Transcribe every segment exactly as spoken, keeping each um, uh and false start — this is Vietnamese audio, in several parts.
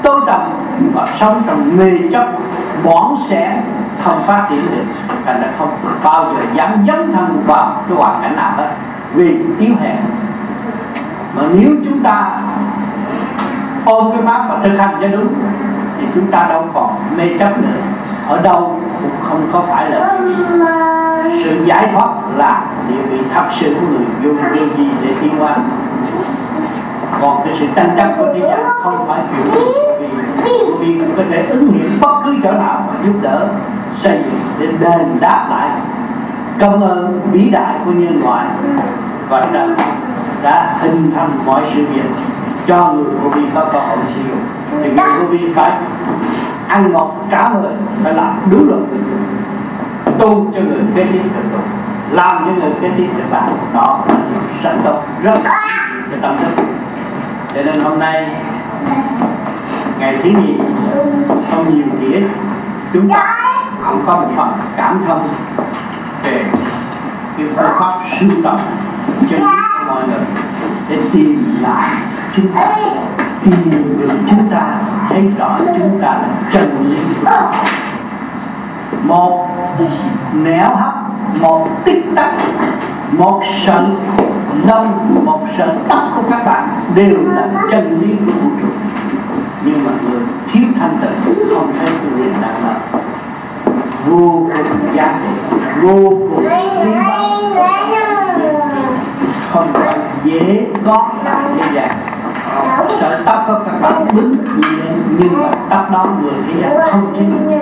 tối tăm và sống trong mê chấp bỏng sẻ, không phát triển được, thành ra không bao giờ dám dấn thân vào cái hoàn cảnh nào hết vì yếu hèn. Mà nếu chúng ta ôm cái pháp và thực hành cho đúng thì chúng ta đâu còn mê chấp nữa. Ở đâu cũng không có phải là sự giải thoát là địa vị thật sự của người dùng điều gì để tiến hóa. Còn cái sự tranh chấp của thế gian không phải chuyện vì vì cũng có thể ứng nghiệm bất cứ chỗ nào mà giúp đỡ xây dựng để đền đáp lại công ơn vĩ đại của nhân loại và đã, đã hình thành mọi sự việc cho người vô vi có cơ hội sử dụng. Thì người vô vi phải ăn ngọt trả mời, phải làm đúng luật, tu cho người kế tiếp thực tục, làm cho người kế tiếp thực làm. Đó là sản tốt rất là tâm thức. Cho nên hôm nay ngày thứ nhì không nhiều nghĩa, chúng ta cũng có một phần cảm thông về cái phương pháp sưu tầm chân lý của mọi người để tìm lại chúng ta, tìm được chúng ta, thấy rõ chúng ta là chân lý của họ. Một nẻo hấp, một tích tắc, một sợi lông, một sợi tóc của các bạn đều là chân lý của vũ trụ. Nhưng mà người thiếu thanh tịnh không thấy cái việc đó là vô cùng giá trị, vô cùng quý báu, không phải dễ có tại thế gian. Sợi tóc của các bạn bứng lên, nhưng mà tóc đó người thế gian không thấy được.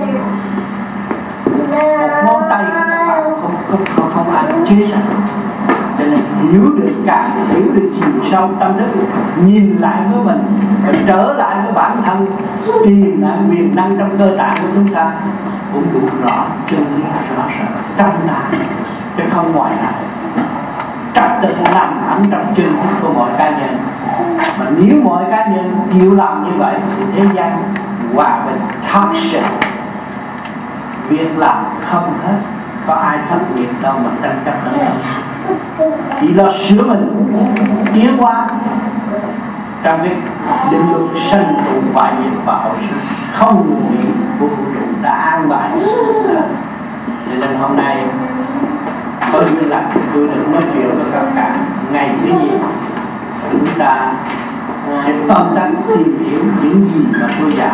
Một ngón tay của các bạn không không không, không ai chế ra. Cho nên hiểu được cả, hiểu được chiều sâu tâm thức, nhìn lại với mình, và trở lại với bản thân, tìm lại quyền năng trong cơ tạng của chúng ta cũng đủ rõ chân lý rõ ràng trong ta, chứ không ngoài lại. Trật tự nằm hẳn trong chân thức của mọi cá nhân. Mà nếu mọi cá nhân chịu làm như vậy thì thế gian hòa bình thật sự, việc làm không hết, có ai thất nghiệp đâu mà tranh chấp lẫn nhau. Chỉ lo sửa mình, tiến hóa trong cái định luật sanh trụ hoại diệt và hậu sinh không ngừng nghỉ của vũ trụ đã an bài. Cho nên hôm nay tôi duyên lành tôi được nói chuyện với các bạn ngày thứ gì chúng ta sẽ phân tách tìm hiểu những gì mà tôi dạy,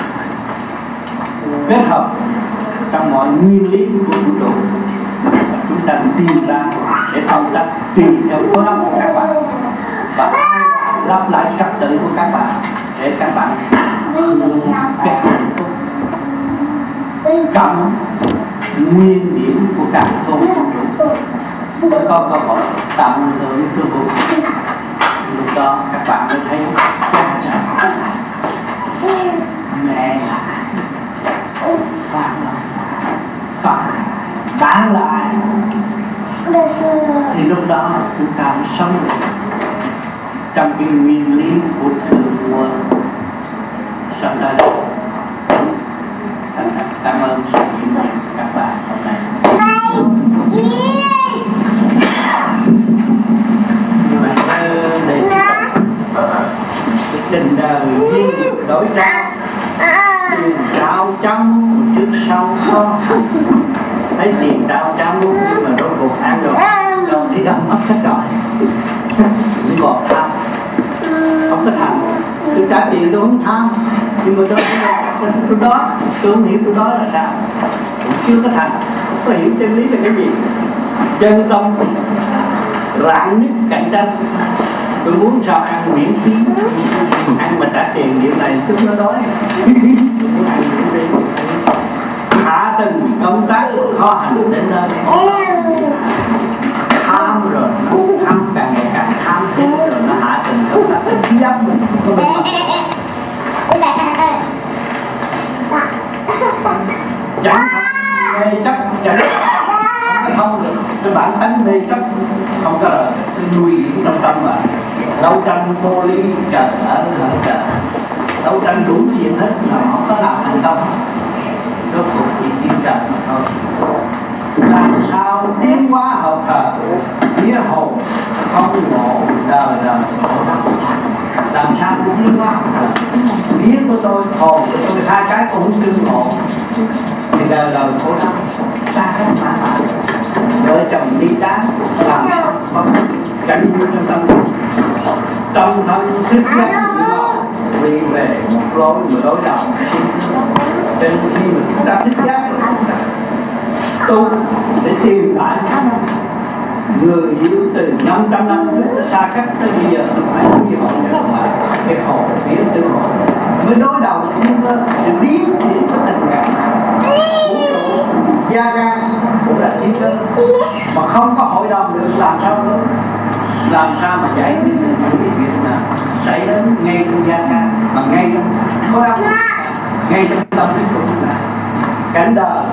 kết hợp trong mọi nguyên lý của vũ trụ, chúng ta tìm ra để phân tách tùy theo phương pháp của các bạn và lắp lại trật tự của các bạn để các bạn hưởng cái hạnh phúc cộng nguyên điểm của cả không vũ trụ. Tôi có cơ hội tận hưởng cơ hội, lúc đó các bạn mới thấy cha mẹ Phật Phật bán lại thì lúc đó chúng ta mới sống được trong cái nguyên lý của thượng nguồn sống tới đây. Cảm ơn sự hiện diện của các bạn hôm nay. Như vậy để tình đời duyên nghiệp đổi trao, tiền trao trong trước sau có, thấy tiền trao trong nhưng mà rốt cuộc ăn rồi đâu thì đâu mất hết rồi. Chỉ còn tham, không có thành. Tôi trả tiền tôi không tham, nhưng mà tôi tôi đó tôi không hiểu tôi đó là sao, cũng chưa có thành, không có hiểu chân lý là cái gì. Chân tâm rạn nứt cạnh tranh, tôi muốn sao ăn miễn phí, ăn mà trả tiền điều này chúng nó đói. Hạ từng công tác khó hành đến nơi tham rồi, tham càng ngày càng tham chết rồi nó hạ từng công tác đến khí áp mình không có bình chẳng mê chấp chẳng không có thông được cái bản tánh mê chấp không có rồi cái nuôi dưỡng trong tâm mà đấu tranh vô lý trời ở ở trời đấu tranh đủ chuyện hết mà không có làm thành công rốt cuộc chỉ tiến trời mà thôi. Làm sao tiến hóa hợp thờ nghĩa hồn không ngộ đời đời khổ đau, làm sao cũng tiến hóa. Vía của tôi, hồn của tôi, hai cái cũng tương ngộ thì đời đời khổ đau xa cách mãi mãi. Vợ chồng đi đá làm sao có cảnh vui trong tâm tâm thân thức giác vì về một lối một lối đầu. Cho nên khi mà chúng ta thức giác rồi chúng ta tu để tìm lại người yêu từ năm trăm năm trước xa cách tới bây giờ phải có gì họ nữa mà cái hồn phía tư hồn mới đối đầu chúng ta thì biến thì có tình cảm vũ trụ gia can cũng là thiên cơ mà không có hội đồng được làm sao nữa, làm sao mà giải quyết những cái việc mà xảy đến ngay trong gia can mà ngay trong khối óc, ngay trong tâm thức của chúng ta. Cảnh đời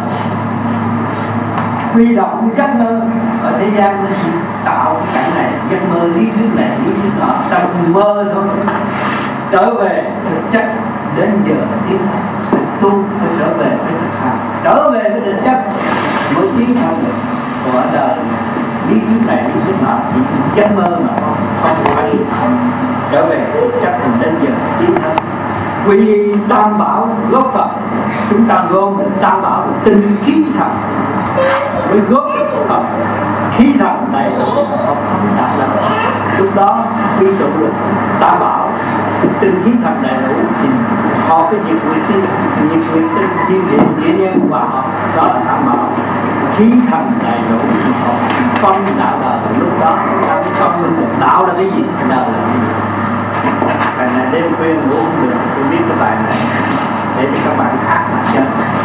huy động giấc mơ ở thế gian nó chỉ tạo cảnh này, giấc mơ lý thuyết này lý thuyết nọ trong mơ thôi. Trở về thực chất đến giờ tiến tu phải trở về với thực hành, trở về với thực chất mới tiến thân được. Còn ở đời lý thuyết này lý thuyết nọ chỉ giấc mơ mà không không phải trở về thực chất mình đến giờ tiến thân. Vì tam bảo góp Phật chúng ta gom tam bảo tinh khí thần mới góp Phật khí thần này không không đạt được. Lúc đó khi tụ được tam bảo tinh khí thần đầy đủ thì họ cái nhiệt nguyện tinh nhiệt nguyện tinh thiên địa địa nhân và họ đó là tam bảo khí thần đầy đủ thì họ phân đạo đời. Lúc đó ta mới phân minh được đạo là cái gì, đời là cái gì. Bài này đêm khuya ngủ không được, tôi biết cái bài này để cho các bạn hát mà chân.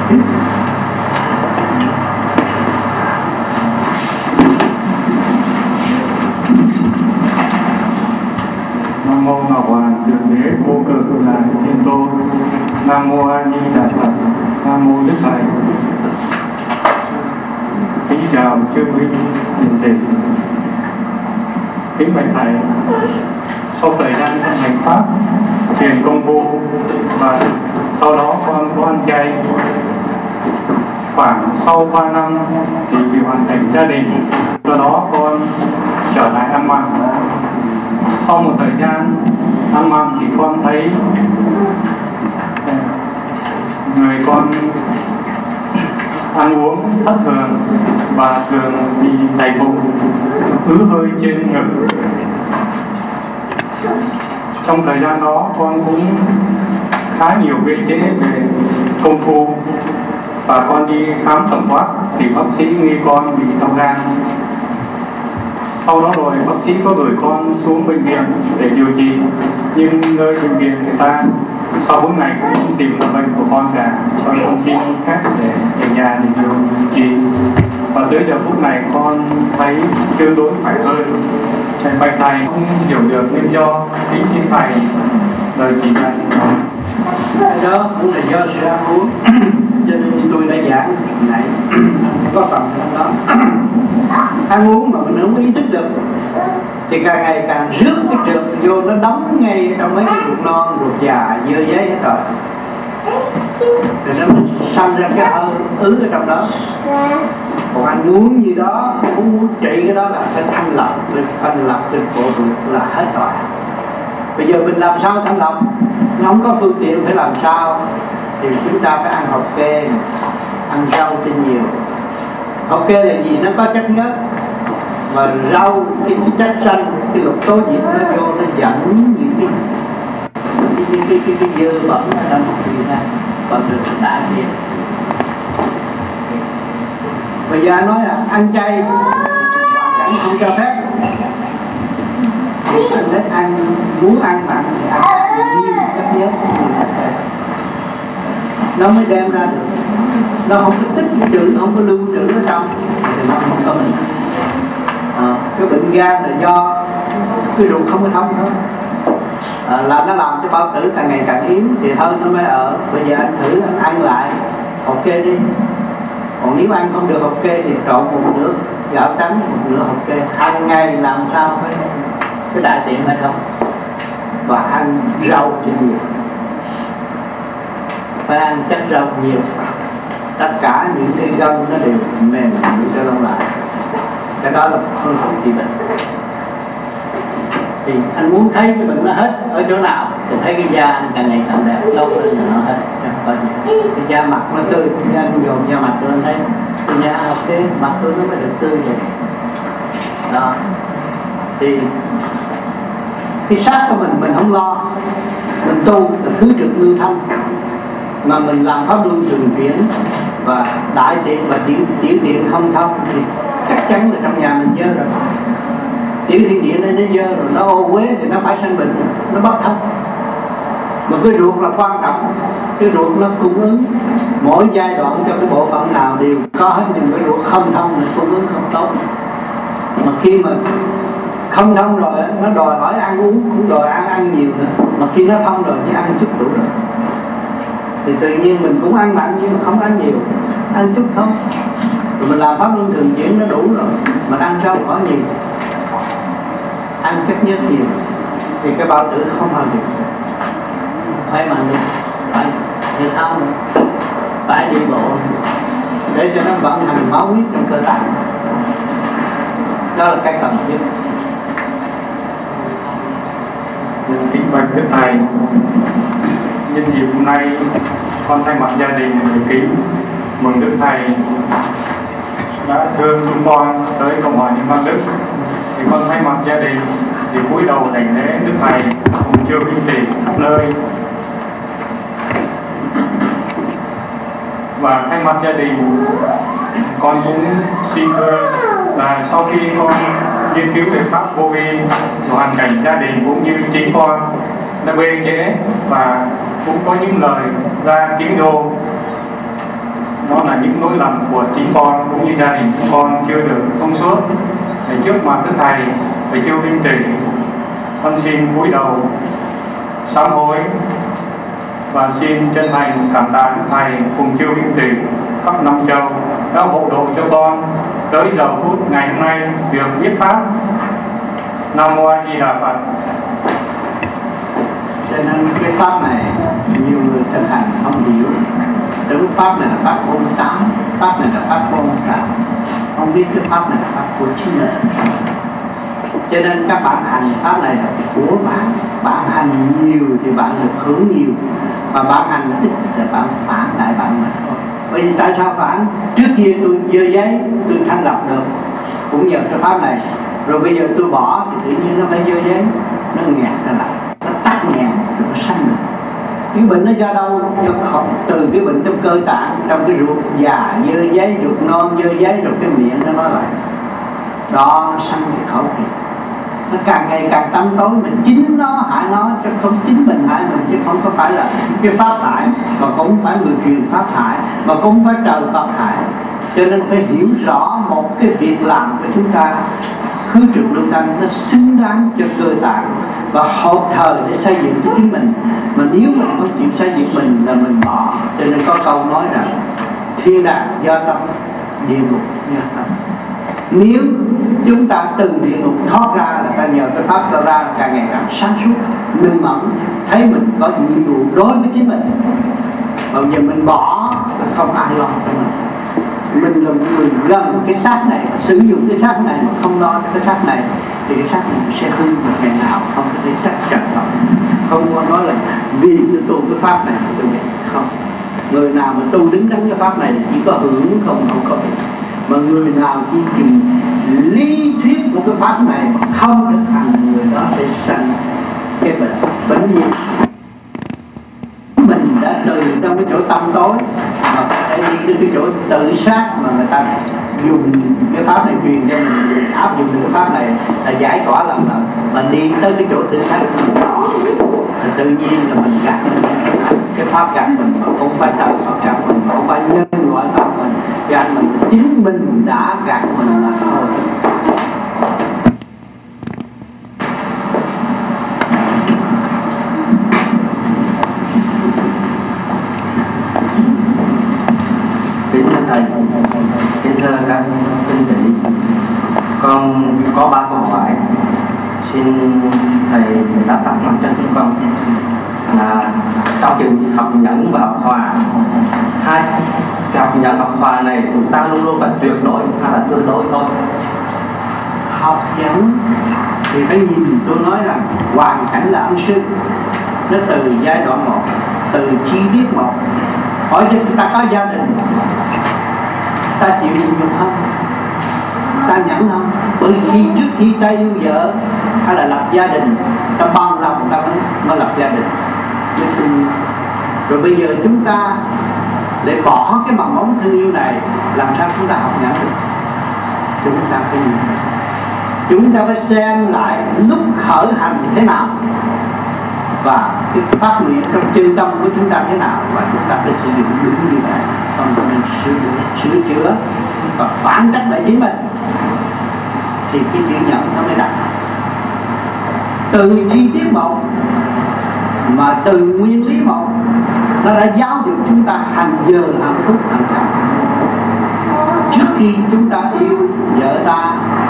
Nam mô Ngọc Hoàng Thượng Đế Vô Cực Lạc Thiên Tôn. Nam mô A Di Đà Phật. Nam mô Đức Thầy. Kính chào chư quý hiền tỷ. Kính bạch thầy, sau thời gian trong hành pháp thiền công phu và sau đó con có ăn chay khoảng sau ba năm thì vì hoàn thành gia đình, do đó con trở lại ăn mặn. Sau một thời gian ăn mặn thì con thấy người con ăn uống thất thường và thường bị đầy bụng, ứ hơi trên ngực. Trong thời gian đó con cũng khá nhiều gây trễ về công phu và con đi khám tổng quát thì bác sĩ nghi con bị đau gan. Sau đó rồi bác sĩ có gửi con xuống bệnh viện để điều trị, nhưng nơi bệnh viện người ta sau bốn ngày cũng không tìm ra bệnh của con cả, cho con xin khác để ở nhà để điều trị. Và tới giờ phút này con thấy tương đối khỏe hơn. Thầy bạch thầy không hiểu được nguyên do, kính xin thầy lời chỉ dạy. Cái đó cũng là do sự ăn uống, cho nên như tôi đã giảng này có phần trong đó. Ăn uống mà mình không ý thức được thì càng ngày càng rước cái trượt vô, nó đóng ngay trong mấy cái ruột non, ruột già, dơ giấy hết rồi. Rồi nó sanh ra cái hơi ứ ở trong đó. Còn ăn uống như đó, muốn muốn trị cái đó là phải thanh lọc, thanh lọc trên bộ ruột là hết rồi. Bây giờ mình làm sao thanh lọc? Nó không có phương tiện phải làm sao thì chúng ta phải ăn hột kê, ăn rau cho nhiều. Hột kê là gì? Nó có chất nhớt và rau cái chất xanh, cái lục tố dịch nó vô nó dẫn những cái cái cái cái, cái dơ bẩn ở trong người ta và được đại diện. Bây giờ nói là ăn chay cảnh không cho phép thì mình thích ăn, muốn ăn mặn thì ăn nhiều chất nhớt nó mới đem ra được. Nó không có tích trữ, không có lưu trữ ở trong thì nó không có mình. À, cái bệnh gan là do cái ruột không có thông thôi, à, là nó làm cho bao tử càng ngày càng yếu thì hơn nó mới ở. Bây giờ anh thử anh ăn lại hột kê đi, còn nếu ăn không được hột kê thì trộn một nửa gạo trắng, một nửa hột kê hàng ngày, làm sao phải cái đại tiện hay không, và ăn rau cho nhiều, phải ăn chất rau nhiều, tất cả những cái gân nó đều mềm cho lâu lại. Cái đó là phương pháp trị bệnh. Thì anh muốn thấy cái bệnh nó hết ở chỗ nào thì thấy cái da anh càng ngày càng đẹp, lâu lên là nó hết. Cái da mặt nó tươi, da anh dồn da mặt tôi anh thấy cái da cái mặt tôi nó mới được tươi vậy. Đó thì cái xác của mình mình không lo, mình tu là cứ trực lưu thông, mà mình làm pháp luân thường chuyển và đại tiện và tiểu, tiểu tiện không thông thì chắc chắn là trong nhà mình dơ rồi. Tiểu thiên địa này nó dơ rồi, nó ô uế thì nó phải sanh bệnh, nó bất thông. Mà cái ruột là quan trọng, cái ruột nó cung ứng mỗi giai đoạn cho cái bộ phận nào đều có hết, nhưng cái ruột không thông là cung ứng không tốt. Mà khi mà không thông rồi nó đòi hỏi ăn uống cũng đòi ăn ăn nhiều nữa, mà khi nó thông rồi chỉ ăn chút đủ rồi. Thì tự nhiên mình cũng ăn mặn nhưng mà không ăn nhiều, ăn chút thôi. Rồi mình làm pháp luân thường chuyển nó đủ rồi, mình ăn rau có nhiều, ăn chất nhất nhiều thì cái bao tử không bao được. Phải mà được, phải thể thao nữa, phải đi bộ để cho nó vận hành máu huyết trong cơ thể. Đó là cái cần thiết. Kính bạch Đức Thầy, nhân dịp hôm nay con thay mặt gia đình kính mừng Đức Thầy đã thương chúng con tới Cộng hòa Liên bang Đức. Thì con thay mặt gia đình thì cúi đầu đảnh lễ Đức Thầy cùng chư vinh tỷ khắp nơi. Và thay mặt gia đình, con cũng xin thưa là sau khi con nghiên cứu về pháp vô vi, hoàn cảnh gia đình cũng như chính con đã bê trễ và cũng có những lời ra tiếng đô, đó là những lỗi lầm của chính con cũng như gia đình của con chưa được thông suốt. Thì trước mặt Đức Thầy, thầy chư vinh tỷ, con xin cúi đầu sám hối và xin chân thành cảm tạ Đức Thầy cùng chư vinh tỷ khắp năm châu đã hộ độ cho con tới giờ phút ngày hôm nay việc viết pháp. Nam mô A Di Đà Phật. Cho nên cái pháp này nhiều người thực hành không hiểu. Tưởng pháp này là pháp môn tám, pháp này là pháp môn tám, không biết cái pháp này là pháp của chính mình. Cho nên các bạn hành pháp này là của bạn, bạn hành nhiều thì bạn được hưởng nhiều, mà bạn hành ít thì bạn phản lại bạn mà thôi. Bởi vì tại sao phản? Trước kia tôi dơ giấy tôi thanh lập được cũng nhờ cái pháp này, rồi bây giờ tôi bỏ thì tự nhiên nó phải dơ giấy, nó nghẹt ra lại, nó tắt nghẹn rồi nó sanh được. Cái bệnh nó do đâu? Do không, từ cái bệnh trong cơ tạng, trong cái ruột già dơ giấy, ruột non dơ giấy, rồi cái miệng nó nói lại, đó nó sanh cái khẩu vị. Nó càng ngày càng tăm tối, mình chính nó hại nó chứ không chính mình hại mình, chứ không có phải là cái pháp hại, mà cũng phải người truyền pháp hại, mà cũng phải trời Phật hại. Cho nên phải hiểu rõ một cái việc làm của chúng ta khứ trực lưu thanh nó xứng đáng cho cơ tạng và hợp thời để xây dựng cho chính mình. Mà nếu mình không chịu xây dựng mình là mình bỏ. Cho nên có câu nói rằng thiên đàng do tâm, địa ngục do tâm. Nếu chúng ta từ địa ngục thoát ra là ta nhờ cái pháp ta ra càng ngày càng sáng suốt, minh mẫn, thấy mình có nhiệm vụ đối với chính mình. Bây giờ mình bỏ là không ai lo cho mình. Mình là một người gần cái xác này, sử dụng cái xác này mà không lo cái xác này thì cái xác này sẽ hư một ngày nào, không có thể xác trật đâu. Không có nói là vì tôi tu cái pháp này tôi vậy, không. Người nào mà tu đứng đắn cái pháp này chỉ có hưởng không, không có gì. Mà người nào chỉ chừng lý thuyết của cái pháp này mà không thực hành, người đó sẽ sanh cái bệnh bệnh gì. Mình đã từ trong cái chỗ tâm tối mà phải đi đến cái chỗ tự sát, mà người ta dùng cái pháp này truyền cho mình, áp dụng cái pháp này là giải tỏa lần lần, mà đi tới cái chỗ tự sát của mình đó thì tự nhiên là mình gạt cái pháp gạt mình, mà cũng phải tự pháp gạt mình, mà không phải nhân loại pháp mình gạt mình, chính mình đã gạt mình là thôi. Kính thưa thầy, kính thưa các tinh tỷ, con có ba câu hỏi xin thầy đáp thắc mắc cho chúng con. Là trong trường học nhẫn và học hòa, hai học nhẫn học hòa này chúng ta luôn luôn phải tuyệt đối hay là tương đối thôi? Học nhẫn thì phải nhìn. Tôi nói rằng hoàn cảnh là ân sư, nó từ giai đoạn một, từ chi tiết một. Hỏi cho chúng ta có gia đình, ta chịu nhục không, ta nhẫn không? Bởi khi trước khi ta yêu vợ hay là lập gia đình, ta bằng lòng ta mới, mới lập gia đình. Rồi bây giờ chúng ta để bỏ cái mầm mống thương yêu này, làm sao chúng ta học nhẫn được? Chúng ta phải nhìn, chúng ta phải xem lại lúc khởi hành thế nào và cái phát nguyện trong chân tâm của chúng ta thế nào, và chúng ta phải sử dụng đúng như vậy. Còn mình sử dụng sửa chữa và phản cách lại chính mình thì cái chữ nhận nó mới đặt. Từ chi tiết một mà từ nguyên lý một, nó đã giáo dục chúng ta hành giờ hạnh phúc hạnh phúc. Trước khi chúng ta yêu vợ ta,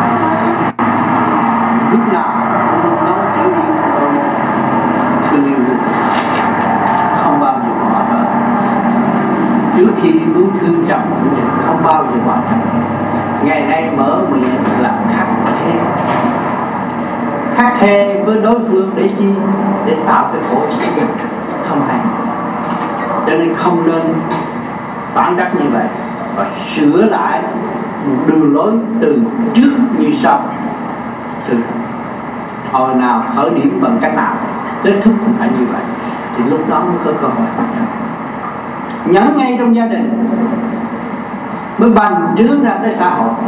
lúc nào cũng nói chữ yêu thương yêu không bao giờ bỏ hết. Trước khi muốn thương chồng không bao giờ bỏ hết. Ngày nay mở miệng là khắc khe, khắc khe với đối phương để chi? Để tạo cái khổ chịu không hay. Cho nên không nên phản cách như vậy, và sửa lại một đường lối từ trước như sau. Từ hồi nào khởi điểm bằng cách nào, kết thúc cũng phải như vậy, thì lúc đó mới có cơ hội. Nhẫn ngay trong gia đình mới bành trướng ra tới xã hội.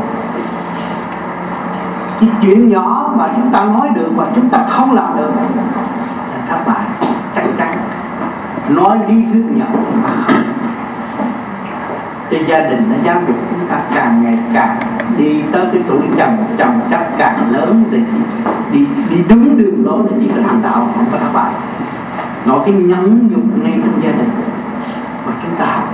Cái chuyện nhỏ mà chúng ta nói được mà chúng ta không làm được là thất bại chắc chắn. Nói lý thuyết nhỏ mà không. Cái gia đình nó giáo dục chúng ta càng ngày càng đi tới cái tuổi chồng chồng chắc càng lớn thì đi đi đúng đường lối là chỉ có thành đạo, không có thất bại. Nói cái nhẫn nhục ngay trong gia đình mà chúng ta học.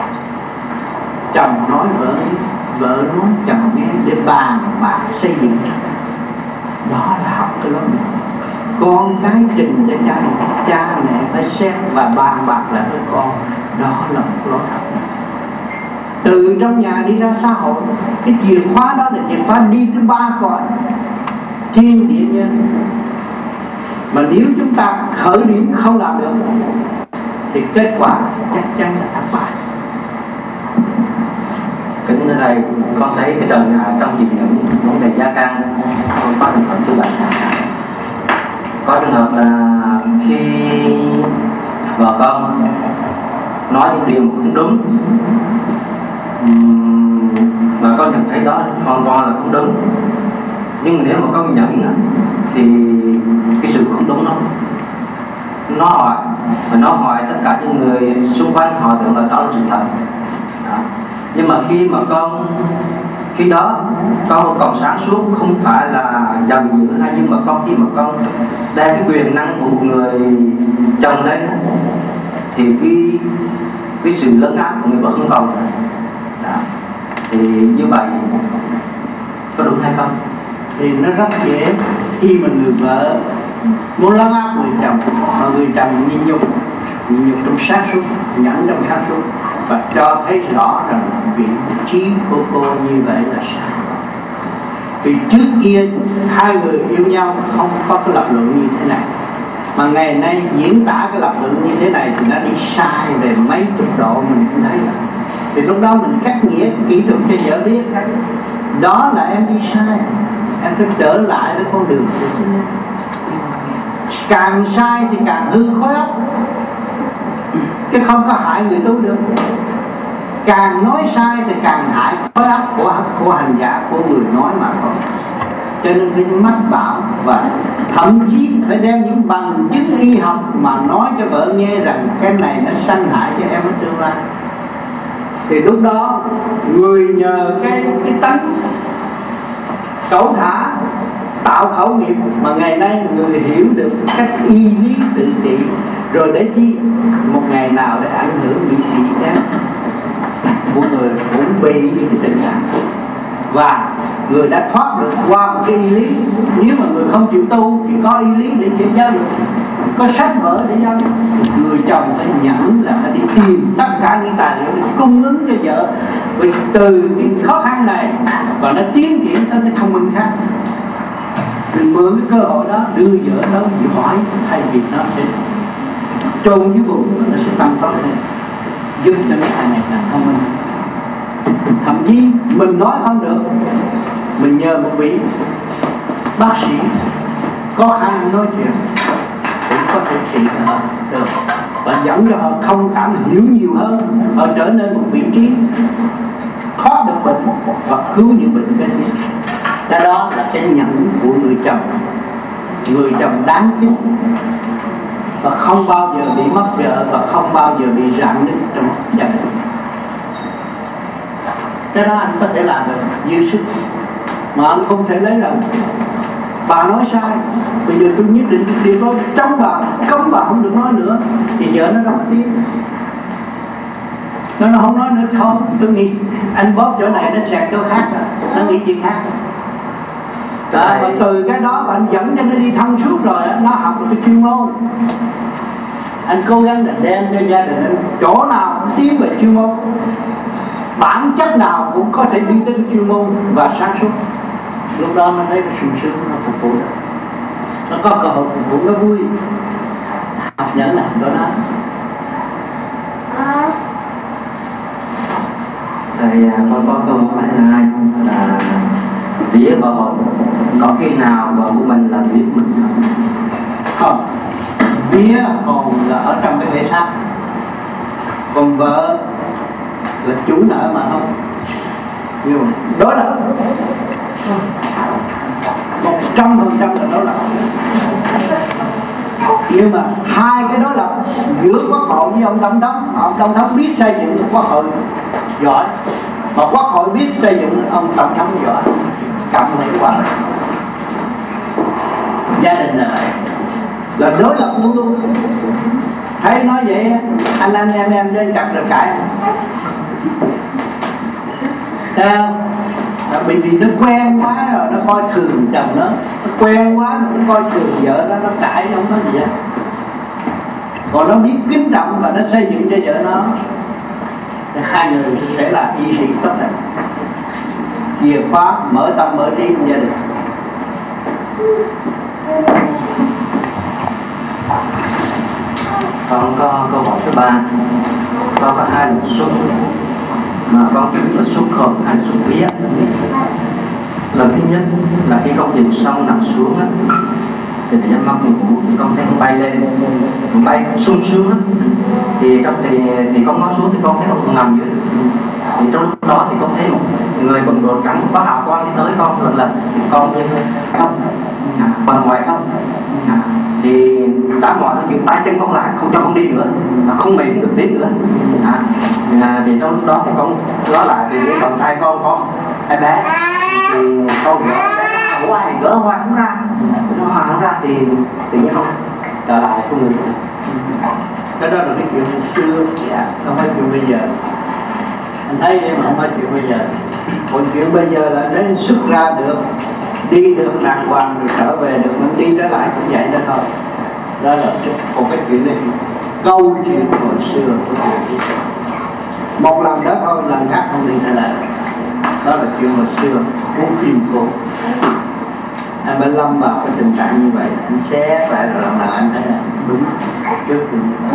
Chồng nói vợ, vợ nói chồng nghe, để bàn bạc xây dựng. Đó là học cái lối này. Con cái trình cho cha, cha mẹ phải xét và bàn bạc lại với con. Đó là một lối học. Từ trong nhà đi ra xã hội, cái chìa khóa đó là chìa khóa đi thứ ba cõi thiên địa nhân. Mà nếu chúng ta khởi điểm không làm được thì kết quả chắc chắn là thất bại. Kính thưa thầy, con thấy cái đời nhà trong việc những vấn đề gia can không có trường hợp như vậy. Có trường hợp là khi vợ con nói những điều không đúng mà con nhận thấy đó hoàn toàn là không đúng, nhưng mà nếu mà con nhận thì cái sự không đúng nó nó hoài và nó hoài tất cả những người xung quanh họ tưởng là đó là sự thật. Đó. Nhưng mà khi mà con khi đó con còn sáng suốt, không phải là giàu dữ hay, nhưng mà con khi mà con đem cái quyền năng của một người chồng lên thì cái cái sự lớn áp của người vợ không còn. Đó. Thì như vậy có đúng hay không? Thì nó rất dễ. Khi mà người vợ muốn lấn áp người chồng, mà người chồng nhịn nhục, nhịn nhục trong sát suốt, nhẫn trong sát suốt, và cho thấy rõ rằng vị trí của cô như vậy là sai. Vì trước kia hai người yêu nhau không có cái lập luận như thế này, mà ngày nay diễn tả cái lập luận như thế này thì nó đi sai về mấy chục độ mình cũng thấy là. Thì lúc đó mình cắt nghĩa kỹ thuật cho vợ biết đó là em đi sai, em phải trở lại với con đường của chính em. Càng sai thì càng hư khối óc, chứ không có hại người tu được. Càng nói sai thì càng hại khối óc của, của hành giả, của người nói mà thôi. Cho nên phải mách bảo, và thậm chí phải đem những bằng chứng y học mà nói cho vợ nghe rằng cái này nó sanh hại cho em ở tương lai. Thì lúc đó người nhờ cái cái tánh cẩu thả tạo khẩu nghiệp, mà ngày nay người hiểu được cách y lý tự trị, rồi để chi một ngày nào để ảnh hưởng bị trị kém của người cũng bị những cái tình trạng, và người đã thoát được qua một cái y lý. Nếu mà người không chịu tu thì có y lý để chịu giáo dục, có sách vở để giáo dục. Người chồng phải nhẫn là phải đi tìm tất cả những tài liệu để cung ứng cho vợ, vì từ cái khó khăn này và nó tiến triển tới cái thông minh khác. Mình mượn cái cơ hội đó đưa vợ nó chịu hỏi, thay vì nó sẽ chôn dưới bụng, nó sẽ tăng tốc lên, giúp cho nó càng ngày càng thông minh. Thậm chí mình nói không được, mình nhờ một vị bác sĩ có khả năng nói chuyện cũng có thể trị họ được, và dẫn cho họ thông cảm hiểu nhiều hơn, họ trở nên một vị trí thoát được bệnh và cứu những bệnh bên kia. Cái đó là cái nhẫn của người chồng, người chồng đáng kính và không bao giờ bị mất vợ và không bao giờ bị rạn nứt trong gia đình. Cái đó anh có thể làm được dư sức, mà anh không thể lấy lòng. Bà nói sai, bây giờ tôi nhất định điều tôi chống bà, cấm bà không được nói nữa, thì vợ nó không tiếng. Nó nó không nói nữa thôi, tôi nghĩ anh bóp chỗ này nó xẹt chỗ khác rồi, nó nghĩ chuyện khác. Đó, và từ cái đó bạn dẫn cho nó đi thông suốt rồi, nó học được cái chuyên môn. Anh cố gắng để đem cho gia đình anh chỗ nào cũng tiến về chuyên môn, bản chất nào cũng có thể đi tới cái chuyên môn và sáng suốt. Lúc đó nó thấy cái sung sướng nó phục vụ được, nó có cơ hội phục vụ, nó vui. Học nhẫn là đó đó. Thầy, con có câu hỏi thứ hai là vía vợ hồn có khi nào vợ của mình là vía của mình không? Vía hồn là ở trong cái thể xác, còn vợ là chủ nợ mà không. Nhưng đó là một trăm phần trăm là đó là. Nhưng mà hai cái đó là giữa quốc hội với ông tổng thống. Ông tổng thống biết xây dựng quốc hội giỏi, mà quốc hội biết xây dựng ông tổng thống giỏi, cộng lại qua gia đình là vậy, là đối lập luôn luôn. Thấy nói vậy anh anh em em lên cặp rồi cãi. Sao? Bởi vì nó quen quá rồi, nó coi thường chồng nó, nó quen quá nó coi thường vợ nó, nó cãi nó không có gì hết. Còn nó biết kính trọng và nó xây dựng cho vợ nó, thì hai người sẽ là y sĩ tốt đẹp, chìa khóa mở tâm mở trí của gia đình. Con có câu hỏi thứ ba, con có hai lần xuất mà con biết là xuất hồn hay xuất vía. Lần thứ nhất là khi con nhìn xong nằm xuống á, thì nhắm mắt ngủ thì con thấy con bay lên, con bay sung sướng á, thì trong thì thì con ngó xuống thì con thấy con nằm dưới. Thì trong lúc đó thì con thấy một người bận rộn trắng có hào quang đi tới con lần lần, thì con như không à, bằng ngoài không à, thì đã mọi nó dừng tay chân con lại, không cho con đi nữa, à, không mềm được tiếp nữa à, à, thì trong lúc đó thì con đó lại thì cái bàn tay con con em bé thì con gỡ bé hoài gỡ hoài không ra, nó hoài không ra thì tự nhiên không trở lại con người. Cái đó là cái chuyện xưa, dạ, không phải chuyện bây giờ. Anh thấy nhưng mà không phải chuyện bây giờ. Còn chuyện bây giờ là đến xuất ra được, đi được đàng hoàng rồi trở về được, mình đi trở lại cũng vậy đó thôi. Đó là một cái chuyện này, câu chuyện hồi xưa của chuyện. Một lần đó thôi, lần khác không đi trở lại. Đó là chuyện hồi xưa của phim cô. Anh mới lâm vào cái tình trạng như vậy, anh xé phải rồi lần nào anh thấy là đúng trước như vậy.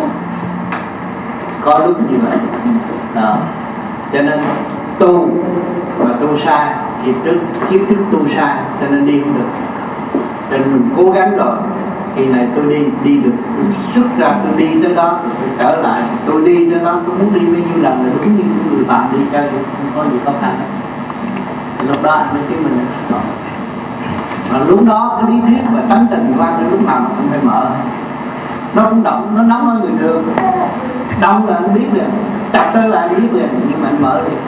Có lúc như vậy đó. Cho nên tu và tu sai thì trước kiếp trước tu sai cho nên đi không được. Cho nên mình cố gắng rồi, khi này tôi đi đi được, tôi xuất ra tôi đi tới đó, tôi trở lại, tôi đi tới đó, tôi muốn đi bao nhiêu lần là đúng như người bạn đi chơi, không có gì khó khăn. Lúc đó anh mới chứng minh được. Mà lúc đó cái lý thuyết và tánh tình của anh lúc nào cũng phải mở. Nó cũng động, nó nóng hơn người thường. Đông là anh biết rồi, chặt tới là anh biết rồi, nhưng mà anh mở đi.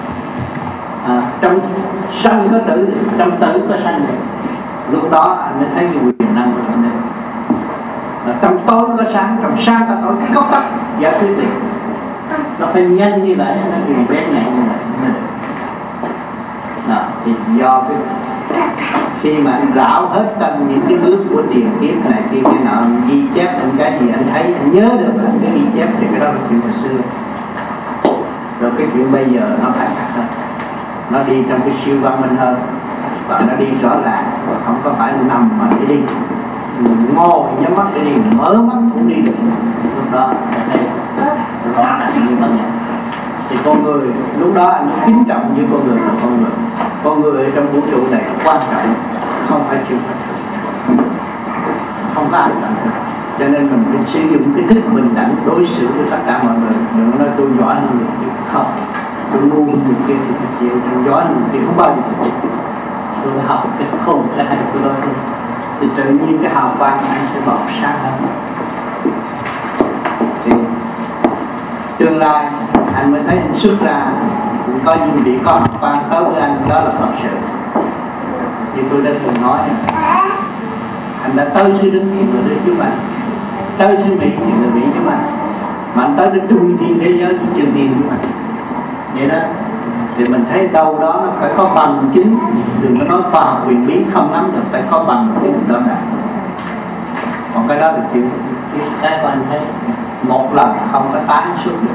À, trong sanh có tử, trong tử có sanh này. Lúc đó anh mới thấy cái quyền năng của anh. Và trong tối có sáng, trong sáng có tối, có tắc giải quyết được. Nó phải nhanh như vậy, nó truyền vét nhẹ như vậy. Đó, thì do cái khi mà anh rảo hết trong những cái bước của tiền kiếp này kia cái nọ, ghi chép những cái gì anh thấy, anh nhớ được anh cái ghi chép thì cái đó là chuyện hồi xưa. Rồi cái chuyện bây giờ nó phải khác hơn, nó đi trong cái siêu văn minh hơn. và nó đi rõ ràng, không có phải nằm mà để đi, ngồi nhắm mắt để đi, mở mắt cũng đi được. Lúc đó đây rõ ràng như vậy. Thì con người lúc đó anh kính trọng như con người là con người. Con người ở trong vũ trụ này quan trọng, không phải chịu không có ai cả. Cho nên mình phải sử dụng cái thức bình đẳng đối xử với tất cả mọi người. Đừng nói tôi giỏi hơn người kia, không, tôi ngu hơn người kia thì tôi chịu, tôi giỏi hơn người kia không bao giờ tôi chịu. Tôi học cái khôn cái hay tôi nói thôi, thì tự nhiên cái hào quang anh sẽ bọc sáng hơn. Thì tương lai anh mới thấy anh xuất ra cũng có những vị có hào quang tới với anh, đó là Phật sự. Như tôi đã từng nói, anh đã tới xứ Đức thì người Đức giúp anh, tới xứ Mỹ thì người Mỹ giúp anh, mà anh tới đến trung thiên thế giới thì trường thiên giúp anh. Vậy đó, thì mình thấy đâu đó nó phải có bằng chứng, đừng có nói khoa học quyền bí không nắm được, phải có bằng chứng đó là. Còn cái đó là chuyện cái của anh thấy một lần không có tái xuất được.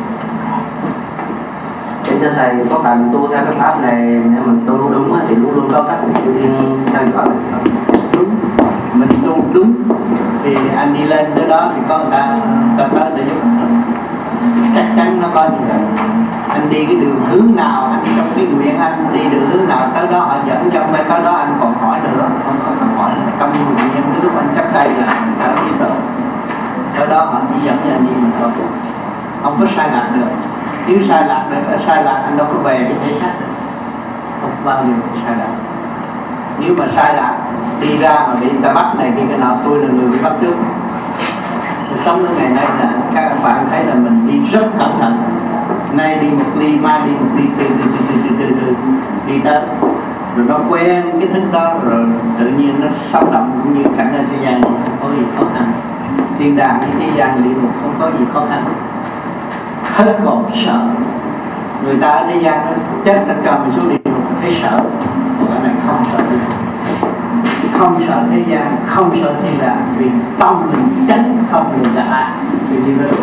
Để cho thầy có cần tu theo cái pháp này, nếu mình tu đúng thì luôn luôn có cách thiên theo dõi đúng, mình tu đúng thì anh đi lên tới đó thì có người ta ta tới để giúp, chắc chắn nó có như vậy. Anh đi cái đường hướng nào, anh trong cái nguyện anh đi đường hướng nào tới đó họ dẫn cho anh, tới đó anh còn hỏi nữa, không có cần hỏi nữa. Trong nguyện lúc anh chắc tay là mình đã biết rồi, tới đó họ chỉ dẫn cho anh đi mình thôi, không có sai lạc được. Nếu sai lạc được, sai lạc anh đâu có về cái thể xác được, không bao giờ sai lạc. Nếu mà sai lạc đi ra mà bị người ta bắt này, đi cái nào tôi là người bị bắt trước. Tôi sống đến ngày nay là các bạn thấy là mình đi rất cẩn thận. Nay đi một ly, mai đi một ly, từ từ từ từ từ từ đi tới, rồi nó quen cái thức đó, rồi tự nhiên nó sống động cũng như cảnh ở thế gian không có gì khó khăn. Thiên đàng với thế gian đi một không có gì khó khăn, hết còn sợ. Người ta ở thế gian nó chết ta cho mình xuống địa ngục thấy sợ, còn cái này không sợ đi, không sợ thế gian, không sợ thiên đàng, vì tâm mình tránh không mình là ai, vì như đó.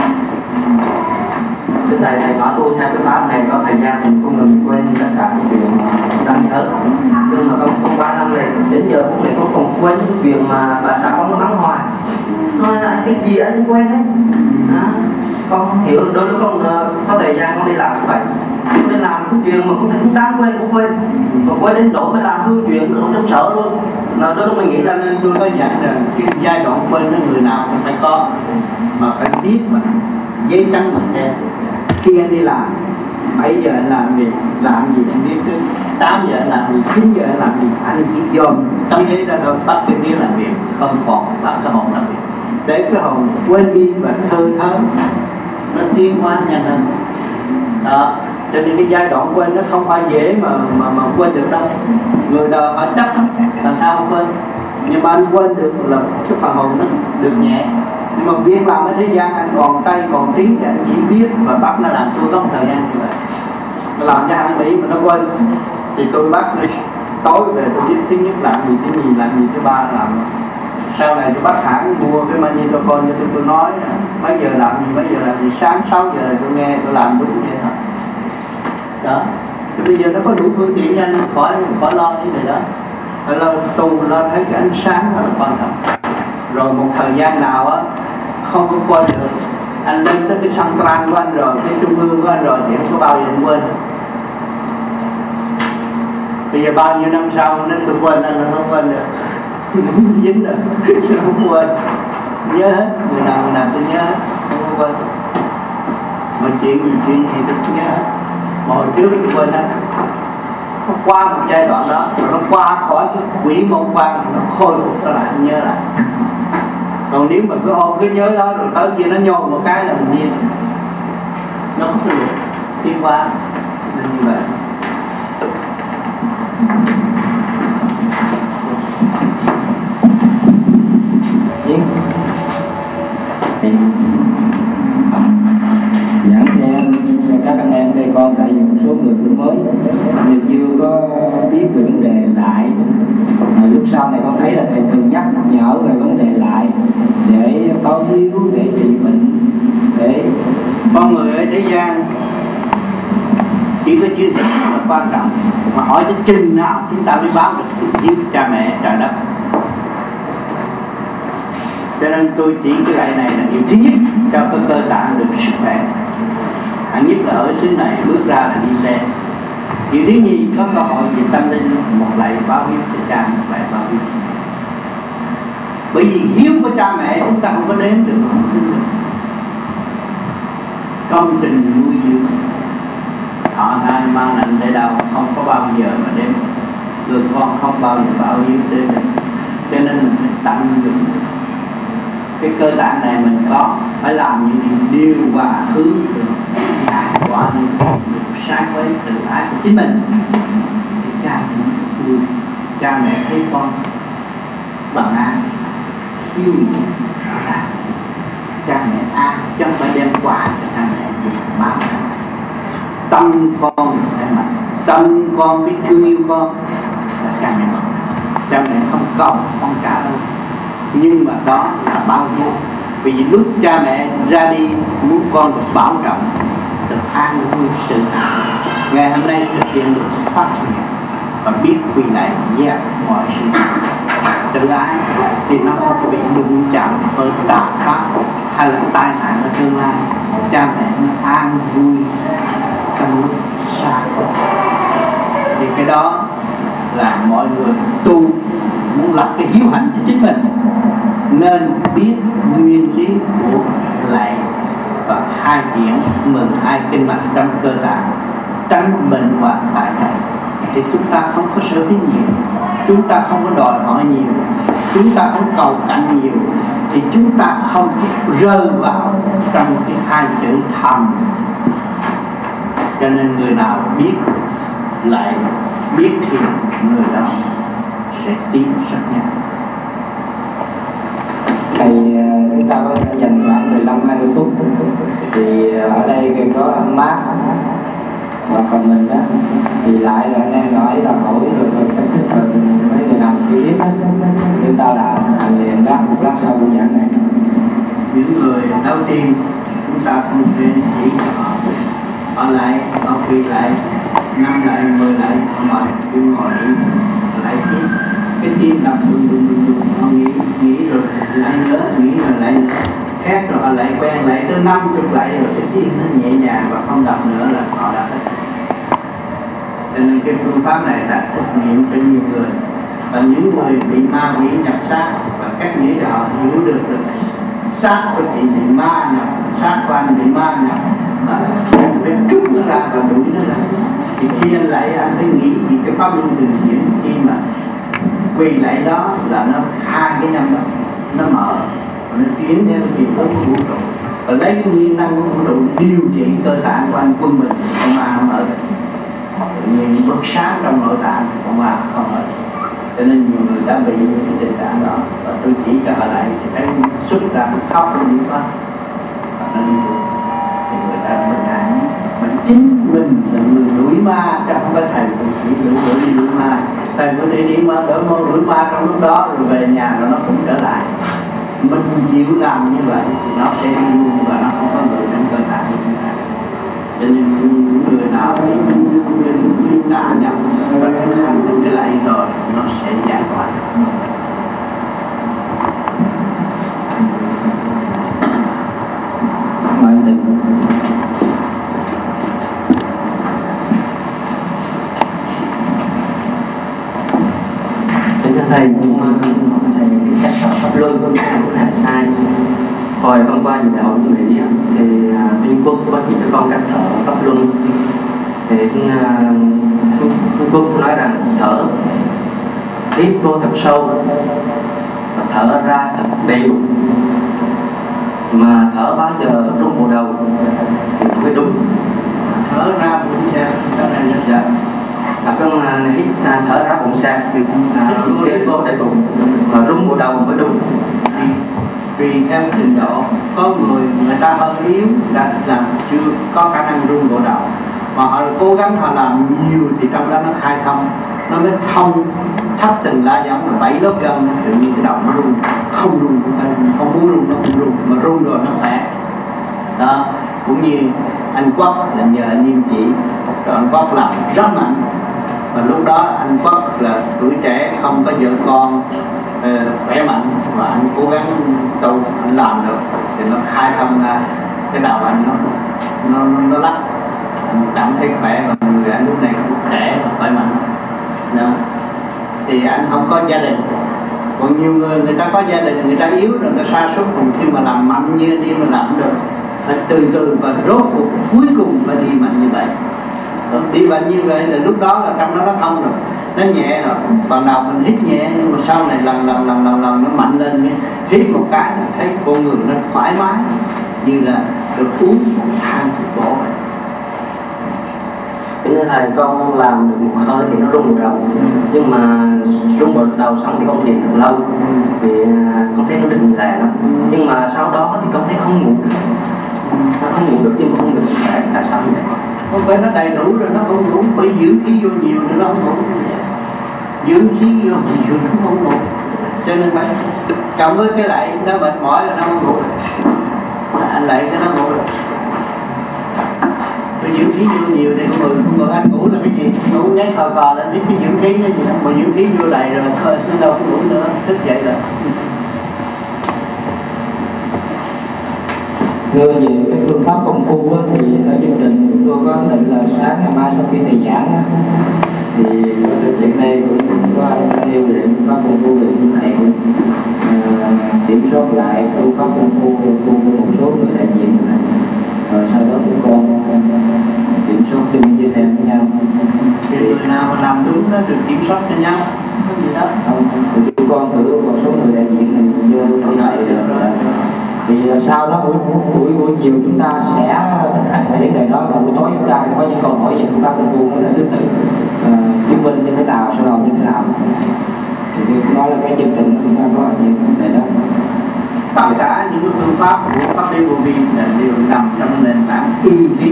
Thưa thầy, thầy bảo tu theo cái pháp này có thời gian thì không ngừng quên tất cả những chuyện đang nhớ, nhưng mà không không ba năm này đến giờ cũng lại có còn quên những chuyện mà bà xã con nó mắng hoài, nói là cái gì anh quên đấy. À, con không hiểu, đôi lúc con có thời gian con đi làm như vậy, con đi làm cái chuyện mà con thấy không đáng quên cũng quên, còn quên đến độ mới làm hư chuyện nữa trong sợ luôn. Là đôi lúc mình nghĩ là nên tôi có dặn rằng cái giai đoạn quên nó người nào cũng phải có, mà phải biết mà giấy trắng mực đen. Khi anh đi làm bảy giờ anh làm gì, làm gì anh biết chứ, tám giờ anh làm gì, chín giờ anh làm gì, anh chỉ dồn trong giấy ra rồi bắt cái kia làm việc, không còn bắt cái hồn làm việc, để cái hồn quên đi và thơ thớm nó tiến hóa nhanh hơn đó. Cho nên cái giai đoạn quên nó không phải dễ mà mà mà quên được đâu. Người đời họ chấp làm sao không quên, nhưng mà anh quên được là cái phần hồn nó được nhẹ. Nhưng mà việc làm ở thế gian anh còn tay còn trí thì anh chỉ biết và bắt nó làm. Tôi có một thời gian như vậy, làm cho anh Mỹ mà nó quên thì tôi bắt đi, tối về tôi biết thứ nhất làm gì, thứ nhì làm gì, thứ ba làm. Sau này tôi bắt hãng mua cái magnetophone cho tôi, tôi nói mấy giờ làm gì, mấy giờ làm gì, sáng sáu giờ tôi nghe tôi làm đúng vậy thôi đó. Thì bây giờ nó có đủ phương tiện cho anh khỏi khỏi lo những điều đó. Phải lo tu, lo thấy cái ánh sáng là quan trọng. Rồi một thời gian nào á không có quên được, anh lên tới cái sân trang của anh rồi, cái trung ương của anh rồi thì không có bao giờ anh quên. Bây giờ bao nhiêu năm sau nếu tôi quên anh là không quên được. Dính rồi, không quên, nhớ hết, người nào người nào tôi nhớ hết, không có quên. Mà chuyện gì chuyện gì tôi cũng nhớ hết. Mà hồi trước tôi quên hết. Nó qua một giai đoạn đó, rồi nó qua khỏi cái quỷ môn quan, nó khôi phục trở lại, nhớ lại. Còn nếu mà cứ ôm cứ nhớ đó rồi tới kia nó nhôn một cái là mình đi, nó không được tiến qua, nên như vậy. Thì giảng cho các anh em đây con, tại vì một số người cũng mới người chưa có biết về vấn đề lại. À, lúc sau này con thấy là thầy thường nhắc nhở về vấn đề lại để có cứu, để trị bệnh, để con người ở thế gian chỉ có chữ thức là quan trọng, mà hỏi tới chừng nào chúng ta mới báo được với cha mẹ trời đất. Cho nên tôi chỉ cái lại này là điều thứ nhất cho cái cơ tạng được sức khỏe. Hẳn nhất là ở xứ này bước ra là đi xe. Điều thứ nhì có cơ hội về tâm linh, một lạy báo hiếu cho cha, một lạy báo hiếu. Bởi vì hiếu của cha mẹ chúng ta không có đếm được. Công trình nuôi dưỡng họ hai mang nặng để đâu không có bao giờ mà đếm. Người con không bao giờ báo hiếu đến. Cho nên mình phải tận dụng cái cơ tạng này mình có, phải làm những điều và hướng đạt quả sát với tự ái của chính mình. Thì cha mẹ, cha mẹ thấy con bằng an, hiếu rõ ràng. Cha mẹ an chứ không phải đem quà cho cha mẹ mà tâm con mà tâm con biết thương yêu con là cha mẹ. Cha mẹ không cầu không trả đâu, nhưng mà đó là bao nhiêu. Vì lúc cha mẹ ra đi muốn con được bảo trọng, được an vui sự. Ngày hôm nay thực hiện được phát triển và biết quy này dẹp mọi sự tự ái thì nó không có bị đụng chạm với tà pháp hay là tai nạn ở tương lai. Cha mẹ nó an vui trong lúc xa. Thì cái đó là mọi người tu muốn lập cái hiếu hạnh cho chính mình nên biết nguyên lý của lạy và khai triển mừng hai kinh mạch trong cơ tạng, tránh bệnh hoạn tại này. Thì chúng ta không có sở thích nhiều, chúng ta không có đòi hỏi nhiều, chúng ta không cầu cạnh nhiều, thì chúng ta không rơi vào trong cái hai chữ thầm. Cho nên người nào biết lại biết thì người đó sẽ tiến rất nhanh. Thầy, chúng ta có dành khoảng mười lăm hai mươi phút thì ở đây có anh Mát và còn mình đó thì lại là anh em nói là hỏi rồi rồi cách thức rồi mấy người nào chưa biết hết. Chúng ta là hành liền lát một lát sau buổi giảng này. Những người đầu tiên chúng ta không nên chỉ cho họ họ lại họ quy lại năm lại mười lại mỏi cứ ngồi đi lại tiếp cái tim đập đùng đùng đùng đùng họ nghĩ nghĩ rồi lại nữa nghĩ rồi lại nữa khác rồi họ lại quen lại tới năm chục lại rồi cái tim nó nhẹ nhàng và không đập nữa là họ đã hết. Cho nên cái phương pháp này đã thực nghiệm cho nhiều người, và những người bị ma quỷ nhập sát và các nghĩa là họ hiểu được được sát của chị bị ma nhập, sát của anh bị ma nhập, phải trút nó ra và đuổi nó ra. Thì khi anh lại anh phải nghĩ vì cái pháp luân thường chuyển, khi mà quỳ lại đó là nó khai cái nhân đó, nó mở và nó chuyển theo cái chiều hướng của vũ trụ, và lấy cái nguyên năng của vũ trụ điều trị cơ tạng của anh quân mình, con ma không ở. Tự nhiên bức sáng trong nội tạng con ma không ở. Cho nên nhiều người đã bị những cái tình trạng đó, và tôi chỉ cho họ lại thì thấy xuất ra khóc lên quá và nó đi được thì người ta bình an. Mà chính mình là người đuổi ma chứ không có thầy chỉ đuổi đuổi đi đuổi ma. Thầy có đi đi ma đỡ mơ đuổi ma trong lúc đó rồi về nhà rồi nó cũng trở lại. Mình chịu làm như vậy thì nó sẽ đi luôn và nó không có người trong cơ thể của chúng ta. Cho nên những người nào thì mình đã nhập và thực hành những cái lại rồi nó sẽ giải thoát. Mời anh. Thưa thầy, thầy cách thở pháp luân cũng là sai. Hồi hôm qua gì đạo tôi nghĩ thì Trung Quốc có chỉ cho con cách thở pháp luân. Thì Trung Quốc nói rằng thở hít vô thật sâu và thở ra thật đều, mà thở bao giờ rung vào đầu thì mới đúng. Thở ra bụng xe, cái này rất dễ. À, con hít à, thở ra bụng xa thì à, hít vô để bụng mà rung vào đầu mới đúng. Thì vì theo trình độ có người người ta hơi yếu đã làm chưa có khả năng rung vào đầu, mà họ cố gắng họ làm nhiều thì trong đó nó khai thông, nó mới thông thấp từng lá giống là bảy lớp gân, tự nhiên cái đầu nó rung, không rung không muốn rung nó không rung, mà rung rồi nó khỏe. Đó cũng như anh Quốc là nhờ anh Niêm chỉ Rồi anh Quốc làm rất mạnh. Và lúc đó anh Quốc là tuổi trẻ, không có vợ con, uh, khỏe mạnh, và anh cố gắng tu, anh làm được thì nó khai thông ra cái đầu anh, nó nó nó lắc, anh cảm thấy khỏe, và người anh lúc này cũng trẻ và khỏe mạnh. Đó. Thì anh không có gia đình. Còn nhiều người, người ta có gia đình, người ta yếu rồi, người ta sa sút, còn khi mà làm mạnh như đi mà làm được, phải từ từ và rốt cuộc cuối cùng phải đi mạnh như vậy. Rồi đi mạnh như vậy là lúc đó là trong đó nó thông rồi, nó nhẹ rồi. Ban đầu mình hít nhẹ, nhưng mà sau này lần lần lần lần lần nó mạnh lên, hít một cái thấy con người nó thoải mái, như là được uống một thang thuốc bổ vậy. Thế nên thầy con làm được một hơi thì nó rung một đầu, nhưng mà rung một đầu xong thì con thiền được lâu, vì con thấy nó định lẻ lắm. Nhưng mà sau đó thì con thấy không ngủ được, nó không ngủ được nhưng mà không được khỏe. Tại sao vậy? Không phải nó đầy đủ rồi nó không ngủ, phải giữ khí vô nhiều nữa nó không ngủ. Giữ khí vô nhiều nó không ngủ, cho nên phải cộng với cái lạy nó mệt mỏi là nó không ngủ được. Anh lạy cái nó ngủ được. Phải giữ khí vô nhiều để con người con người anh ngủ là cái gì? Ngủ ngáy khò khò là biết cái giữ khí cái gì đó, mà giữ khí vô đầy rồi thôi nó đâu có ngủ nữa, thức dậy rồi. Thưa về cái phương pháp công phu á, thì ở chương trình chúng tôi có định là sáng ngày mai sau khi thầy giảng á, thì có được hiện nay cũng có anh yêu định phương pháp công phu về xin thầy uh, kiểm soát lại phương pháp công phu công phu của một số người đại diện này, rồi sau đó chúng con kiểm soát chung với em với nhau. Thì người nào mà làm đúng nó được kiểm soát cho nhau, có gì đó. Không, thì chúng con thử một số người đại diện này vô như vậy rồi. Thì sau đó buổi buổi buổi chiều chúng ta sẽ thực hành cái vấn đề đó, và buổi tối chúng ta có những câu hỏi về phương pháp công phu nó là thứ tự chứng minh như thế nào, sau đầu như thế nào. Thì đó là cái chương trình chúng ta có những vấn đề đó. Tất cả những phương pháp của pháp lý vô vi là đều nằm trong nền tảng y lý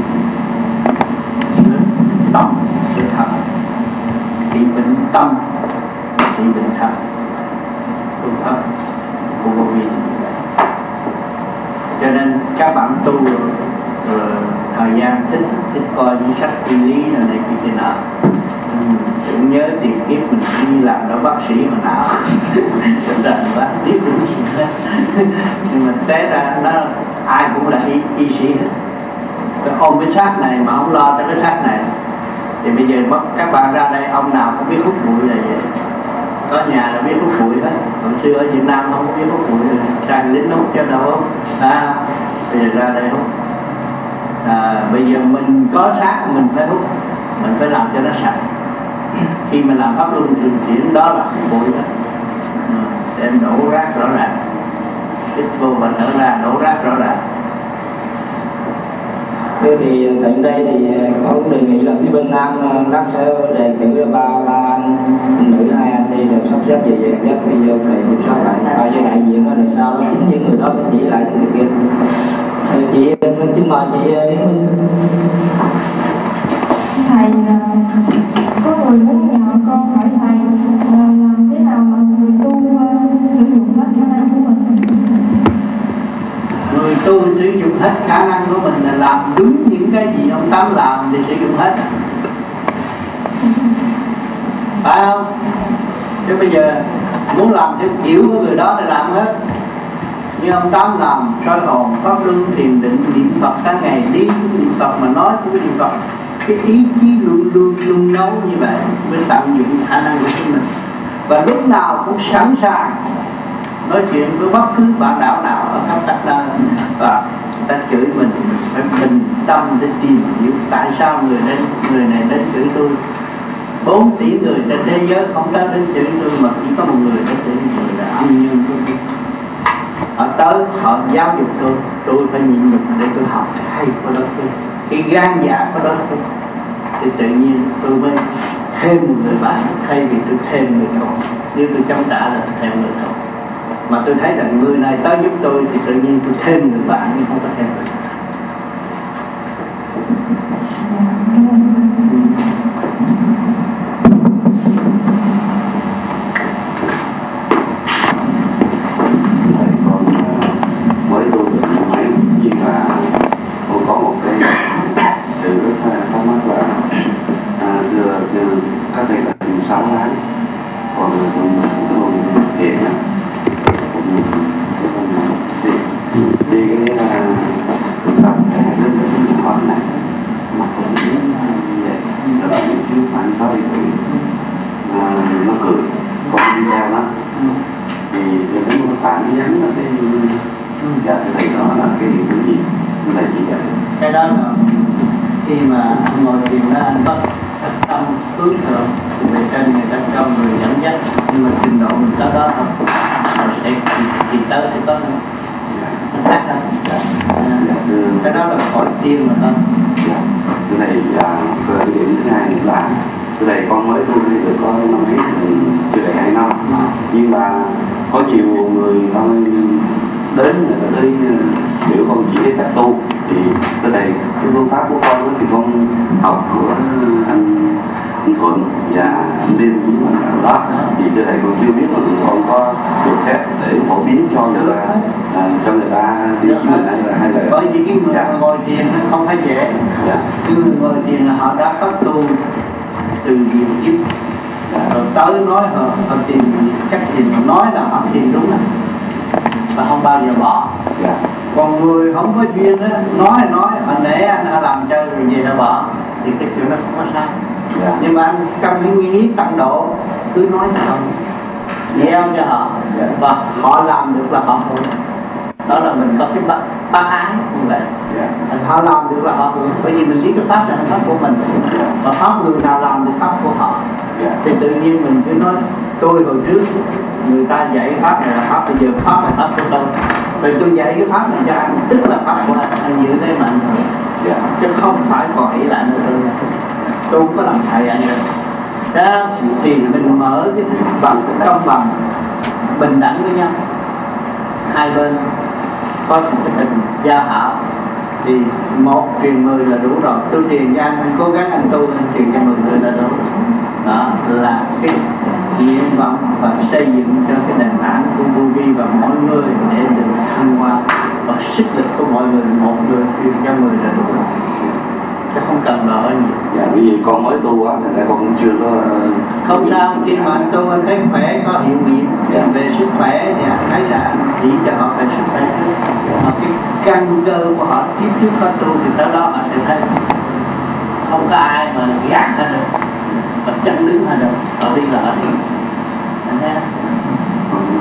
tâm sự thật, trị bệnh tâm, trị bệnh thật, phương pháp của vô vi. Cho nên các bạn tu rồi thời gian thích thích coi những sách y lý này này kia kia nọ, cũng nhớ tiền kiếp mình đi làm đó bác sĩ mà nào sẽ rành quá biết được gì hết. Nhưng mà té ra nó ai cũng là y, y sĩ hết. Cái ôm cái xác này mà không lo cho cái xác này thì bây giờ mất các bạn ra đây ông nào cũng biết hút bụi là vậy, có nhà là biết hút bụi hết. Hồi xưa ở Việt Nam không biết hút bụi, sang lính nó hút cho đâu à, bây giờ ra đây hút. À, bây giờ mình có xác mình phải hút, mình phải làm cho nó sạch. Khi mà làm pháp luân thường chuyển đó là bụi đó, đem đổ rác rõ ràng, ít vô và nở ra, đổ rác rõ ràng. Thế thì tại đây thì con đề nghị là phía bên Nam lát sẽ đề cử là ba ba anh nữ hai anh đi được sắp xếp về về nhất bây giờ thầy kiểm soát lại bao nhiêu đại diện đó, rồi sau đó chính những người đó chỉ lại những người kia. Chị xin mời chị Yến Minh. Thầy, có người muốn nhờ con hỏi thầy là làm thế nào mà người tu sử dụng hết khả năng của mình? Người tu sử dụng hết khả năng của mình là làm đúng những cái gì ông Tám làm thì sử dụng hết, phải không? Chứ bây giờ muốn làm theo kiểu của người đó thì làm hết. Như ông Tám làm soi hồn, pháp luân, thiền định, niệm Phật cả ngày, đi niệm Phật mà nói cũng niệm Phật, cái ý chí luôn luôn luôn nấu như vậy mới tận dụng khả năng của chính mình, và lúc nào cũng sẵn sàng nói chuyện với bất cứ bạn đạo nào ở khắp các nơi. Và người ta chửi mình, mình phải bình tâm để tìm hiểu tại sao người đến người này đến chửi tôi. Bốn tỷ người trên thế giới không tới đến chửi tôi, mà chỉ có một người đến chửi tôi là âm nhân của tôi. Họ tới họ giáo dục tôi, tôi phải nhịn nhục để tôi học cái hay của đó tôi, cái gan dạ của đó tôi, thì tự nhiên tôi mới thêm một người bạn thay vì tôi thêm người thù. Nếu tôi chống trả là thêm người thù, mà tôi thấy rằng người này tới giúp tôi thì tự nhiên tôi thêm người bạn nhưng không có thêm người. Mới tu được mấy gì là tôi có một cái sự rất là thắc mắc là sáu mươi tuổi à, nó cười con đi theo nó thì nếu mà phản nhắn nó cái dạ thầy đó là cái điều cái gì thầy chỉ dạy cái đó là khi mà anh ngồi thiền đó anh có các tâm hướng thượng về trên người ta cho người dẫn dắt, nhưng mà trình độ mình tới đó thôi rồi sẽ thì tới sẽ có nó khác hơn. Cái đó là khỏi tiên mà thôi. Cái này là cơ điểm thứ hai là cái này con mới tu thì được có năm mấy chưa đầy hai năm, nhưng mà có nhiều người ta đến người ta tới hiểu con chỉ cách tu thì cái này cái phương pháp của con thì con học của anh, anh Thuận và anh Liên với mình đó thì cái này con chưa biết là con có được phép để phổ biến cho người ta à, cho người ta đi với mình hay là hay là bởi vì cái người mà ngồi thiền không phải dễ. dạ. Cái người ngồi thiền là họ đã có tu từ nhiều kiếp rồi tới nói họ, họ tìm cách thiền, họ nói là họ thiền đúng rồi và không bao giờ bỏ. Dạ. Còn người không có duyên đó, nói nói anh để anh đã làm chơi rồi về nó bỏ thì cái chuyện đó không có sai. Dạ. Nhưng mà anh trong cái nguyên lý tận độ cứ nói nào gieo cho họ dạ. và họ làm được là họ hưởng. Đó là mình có cái bác, bác ái như vậy. Dạ. Họ làm được là họ hưởng, bởi vì mình biết cái pháp là pháp của mình và pháp người nào làm được pháp của họ. Dạ. Thì tự nhiên mình cứ nói tôi hồi trước người ta dạy pháp này là pháp, bây giờ pháp là pháp của tôi, rồi tôi dạy cái pháp này cho anh tức là pháp của anh, anh giữ thế mà anh hưởng. Dạ. Chứ không phải còn ý lại nữa tôi tôi không có làm thầy anh được đó. Thì mình mở cái bằng công bằng bình đẳng với nhau, hai bên có một cái tình giao hảo thì một truyền mười là đủ rồi. Tôi truyền cho anh, anh cố gắng anh tu, anh truyền cho mười người là đủ. Đó là cái nguyện vọng và xây dựng cho cái nền tảng của vô vi và mọi người để được thăng hoa, và sức lực của mọi người một người truyền cho mười là đủ, chứ không cần đòi nhiều. Dạ, bởi vì con mới tu á, nên con cũng chưa có Không sao, khi mà anh tu anh thấy khỏe, có hiệu nghiệm dạ. về sức khỏe thì anh thấy là anh chỉ cho họ về sức khỏe. Mà cái căn cơ của họ kiếp trước có tu thì tới đó họ sẽ thấy không có ai mà gạt hết được và chân đứng hết được, họ đi là họ đi. Anh thấy không?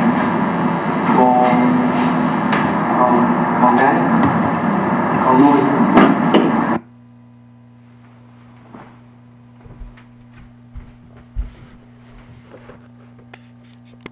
con nuôi